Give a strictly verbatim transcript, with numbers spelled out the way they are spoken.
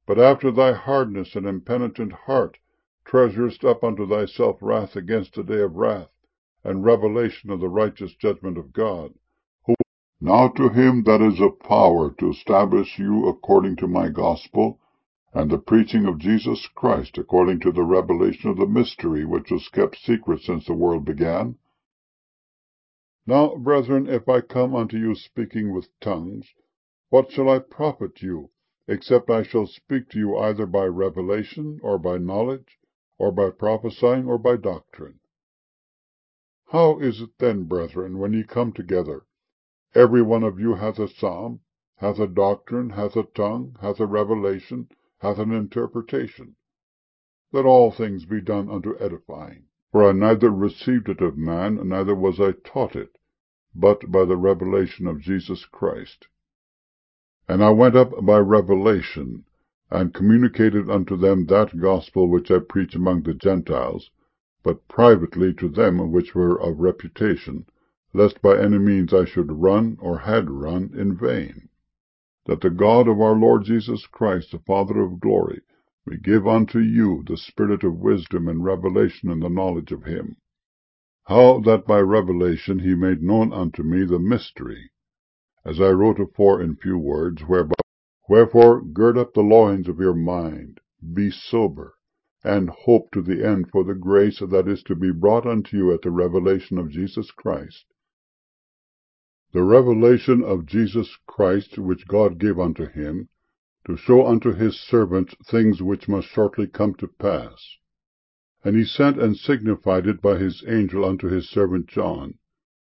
But after thy hardness and impenitent heart treasurest up unto thyself wrath against the day of wrath, and revelation of the righteous judgment of God. Who now to him that is of power to establish you according to my gospel, and the preaching of Jesus Christ according to the revelation of the mystery which was kept secret since the world began. Now, brethren, if I come unto you speaking with tongues, what shall I profit you, except I shall speak to you either by revelation, or by knowledge, or by prophesying, or by doctrine? How is it then, brethren, when ye come together, every one of you hath a psalm, hath a doctrine, hath a tongue, hath a revelation, hath an interpretation? Let all things be done unto edifying. For I neither received it of man, neither was I taught it, but by the revelation of Jesus Christ. And I went up by revelation, and communicated unto them that gospel which I preach among the Gentiles, but privately to them which were of reputation, lest by any means I should run, or had run, in vain. That the God of our Lord Jesus Christ, the Father of glory, may give unto you the spirit of wisdom and revelation in the knowledge of him. How that by revelation he made known unto me the mystery, as I wrote afore in few words, whereby wherefore gird up the loins of your mind, be sober, and hope to the end for the grace that is to be brought unto you at the revelation of Jesus Christ. The revelation of Jesus Christ, which God gave unto him, to show unto his servants things which must shortly come to pass. And he sent and signified it by his angel unto his servant John,